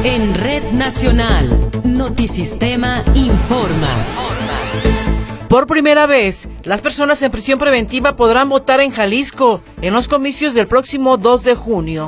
En Red Nacional, Notisistema informa. Por primera vez, las personas en prisión preventiva podrán votar en Jalisco en los comicios del próximo 2 de junio.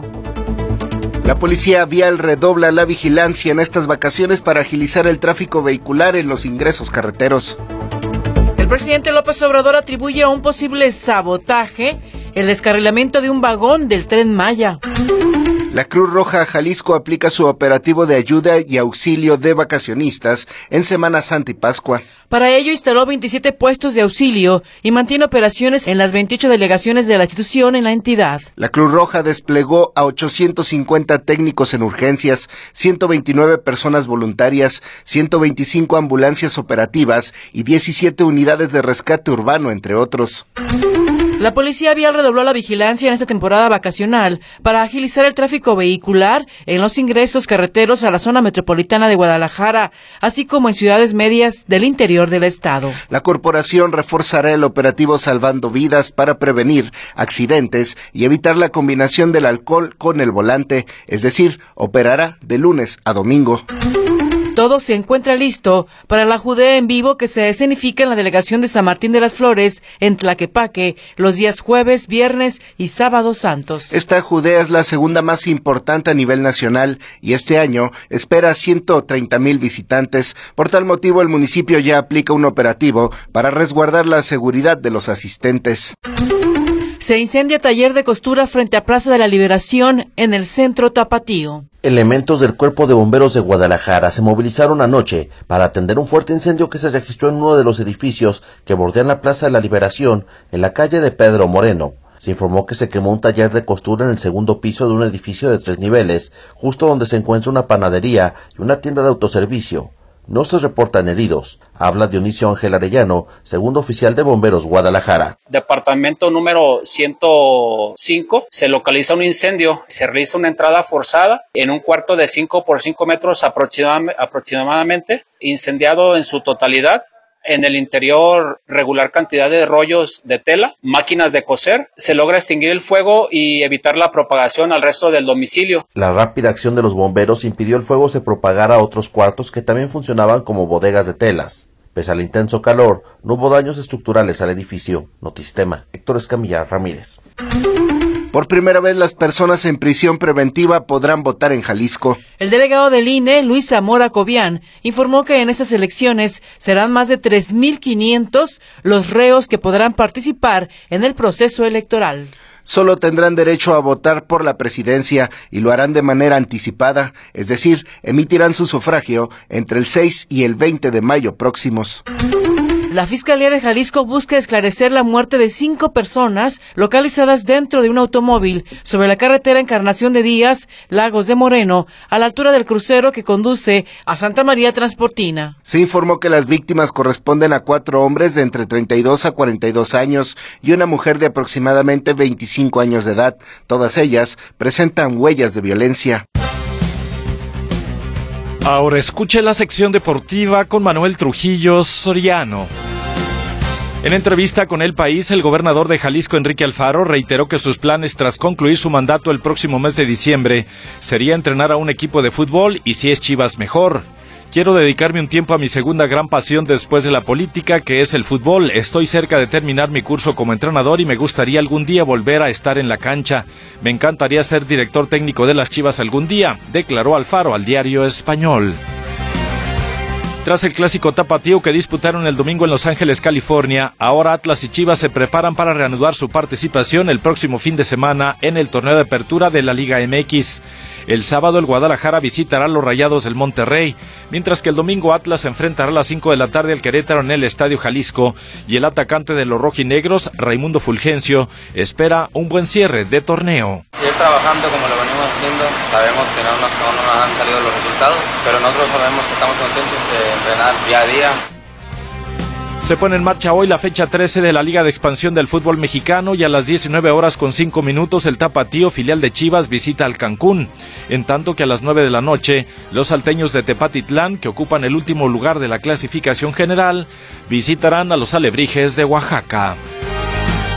La policía vial redobla la vigilancia en estas vacaciones para agilizar el tráfico vehicular en los ingresos carreteros. El presidente López Obrador atribuye a un posible sabotaje el descarrilamiento de un vagón del Tren Maya. La Cruz Roja Jalisco aplica su operativo de ayuda y auxilio de vacacionistas en Semana Santa y Pascua. Para ello instaló 27 puestos de auxilio y mantiene operaciones en las 28 delegaciones de la institución en la entidad. La Cruz Roja desplegó a 850 técnicos en urgencias, 129 personas voluntarias, 125 ambulancias operativas y 17 unidades de rescate urbano, entre otros. La policía vial redobló la vigilancia en esta temporada vacacional para agilizar el tráfico vehicular en los ingresos carreteros a la zona metropolitana de Guadalajara, así como en ciudades medias del interior del estado. La corporación reforzará el operativo Salvando Vidas para prevenir accidentes y evitar la combinación del alcohol con el volante, es decir, operará de lunes a domingo. Todo se encuentra listo para la Judea en vivo que se escenifica en la delegación de San Martín de las Flores, en Tlaquepaque, los días jueves, viernes y sábados santos. Esta Judea es la segunda más importante a nivel nacional y este año espera 130,000 visitantes. Por tal motivo, el municipio ya aplica un operativo para resguardar la seguridad de los asistentes. Se incendia taller de costura frente a Plaza de la Liberación en el centro tapatío. Elementos del Cuerpo de Bomberos de Guadalajara se movilizaron anoche para atender un fuerte incendio que se registró en uno de los edificios que bordean la Plaza de la Liberación, en la calle de Pedro Moreno. Se informó que se quemó un taller de costura en el segundo piso de un edificio de 3 niveles, justo donde se encuentra una panadería y una tienda de autoservicio. No se reportan heridos. Habla Dionisio Ángel Arellano, segundo oficial de Bomberos Guadalajara. Departamento número 105, se localiza un incendio, se realiza una entrada forzada en un cuarto de 5 por 5 metros aproximadamente, incendiado en su totalidad. En el interior, regular cantidad de rollos de tela, máquinas de coser. Se logra extinguir el fuego y evitar la propagación al resto del domicilio. La rápida acción de los bomberos impidió el fuego se propagara a otros cuartos que también funcionaban como bodegas de telas. Pese al intenso calor, no hubo daños estructurales al edificio. Notisistema, Héctor Escamilla Ramírez. Por primera vez, las personas en prisión preventiva podrán votar en Jalisco. El delegado del INE, Luis Zamora Cobian, informó que en estas elecciones serán más de 3,500 los reos que podrán participar en el proceso electoral. Solo tendrán derecho a votar por la presidencia y lo harán de manera anticipada, es decir, emitirán su sufragio entre el 6 y el 20 de mayo próximos. La Fiscalía de Jalisco busca esclarecer la muerte de 5 personas localizadas dentro de un automóvil sobre la carretera Encarnación de Díaz, Lagos de Moreno, a la altura del crucero que conduce a Santa María Transportina. Se informó que las víctimas corresponden a 4 hombres de entre 32 a 42 años y una mujer de aproximadamente 25 años de edad. Todas ellas presentan huellas de violencia. Ahora escuche la sección deportiva con Manuel Trujillo Soriano. En entrevista con El País, el gobernador de Jalisco, Enrique Alfaro, reiteró que sus planes tras concluir su mandato el próximo mes de diciembre sería entrenar a un equipo de fútbol y si es Chivas mejor. Quiero dedicarme un tiempo a mi segunda gran pasión después de la política, que es el fútbol. Estoy cerca de terminar mi curso como entrenador y me gustaría algún día volver a estar en la cancha. Me encantaría ser director técnico de las Chivas algún día, declaró Alfaro al Diario Español. Tras el clásico tapatío que disputaron el domingo en Los Ángeles, California, ahora Atlas y Chivas se preparan para reanudar su participación el próximo fin de semana en el torneo de apertura de la Liga MX. El sábado el Guadalajara visitará a los Rayados del Monterrey, mientras que el domingo Atlas enfrentará a las 5 de la tarde al Querétaro en el Estadio Jalisco y el atacante de los rojinegros, Raimundo Fulgencio, espera un buen cierre de torneo. Seguir trabajando como lo venimos haciendo, sabemos que no nos han salido los resultados, pero nosotros sabemos que estamos conscientes de entrenar día a día. Se pone en marcha hoy la fecha 13 de la Liga de Expansión del Fútbol Mexicano y a las 19:05 el Tapatío, filial de Chivas, visita al Cancún. En tanto que a las 9 de la noche, los salteños de Tepatitlán, que ocupan el último lugar de la clasificación general, visitarán a los Alebrijes de Oaxaca.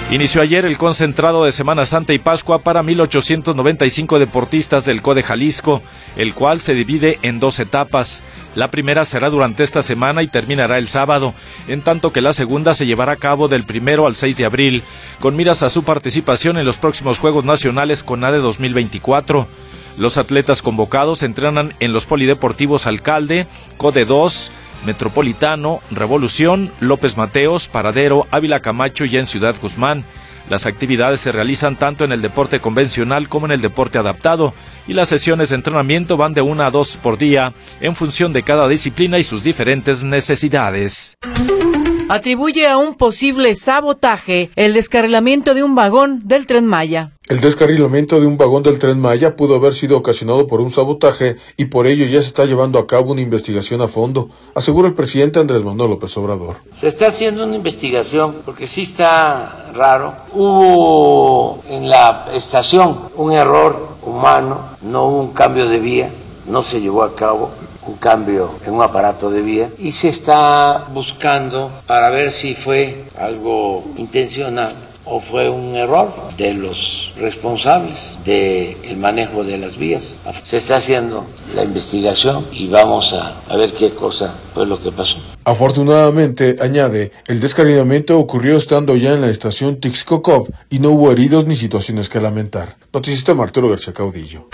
Inició ayer el concentrado de Semana Santa y Pascua para 1,895 deportistas del CODE Jalisco, el cual se divide en 2 etapas. La primera será durante esta semana y terminará el sábado, en tanto que la segunda se llevará a cabo del 1 al 6 de abril, con miras a su participación en los próximos Juegos Nacionales CONADE 2024. Los atletas convocados entrenan en los polideportivos Alcalde, CODE 2, Metropolitano, Revolución, López Mateos, Paradero, Ávila Camacho y en Ciudad Guzmán. Las actividades se realizan tanto en el deporte convencional como en el deporte adaptado, y las sesiones de entrenamiento van de 1 a 2 por día, en función de cada disciplina y sus diferentes necesidades. Atribuye a un posible sabotaje el descarrilamiento de un vagón del Tren Maya. El descarrilamiento de un vagón del Tren Maya pudo haber sido ocasionado por un sabotaje y por ello ya se está llevando a cabo una investigación a fondo, asegura el presidente Andrés Manuel López Obrador. Se está haciendo una investigación porque sí está raro. Hubo en la estación un error humano, no hubo un cambio de vía, no se llevó a cabo un cambio en un aparato de vía y se está buscando para ver si fue algo intencional o fue un error de los responsables del manejo de las vías. Se está haciendo la investigación y vamos a ver qué cosa fue lo que pasó. Afortunadamente, añade, el descarrilamiento ocurrió estando ya en la estación Tixcocop y no hubo heridos ni situaciones que lamentar. Noticista Arturo García Caudillo.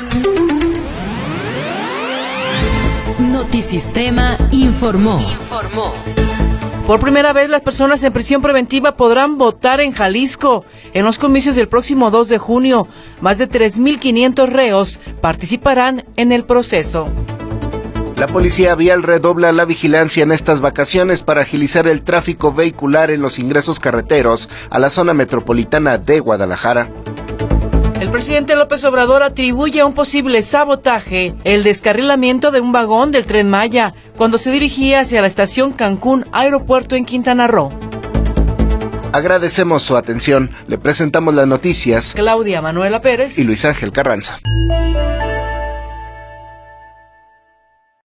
Notisistema informó. Por primera vez, las personas en prisión preventiva podrán votar en Jalisco. En los comicios del próximo 2 de junio, más de 3,500 reos participarán en el proceso. La policía vial redobla la vigilancia en estas vacaciones para agilizar el tráfico vehicular en los ingresos carreteros a la zona metropolitana de Guadalajara. El presidente López Obrador atribuye a un posible sabotaje el descarrilamiento de un vagón del Tren Maya cuando se dirigía hacia la estación Cancún Aeropuerto en Quintana Roo. Agradecemos su atención. Le presentamos las noticias. Claudia Manuela Pérez y Luis Ángel Carranza.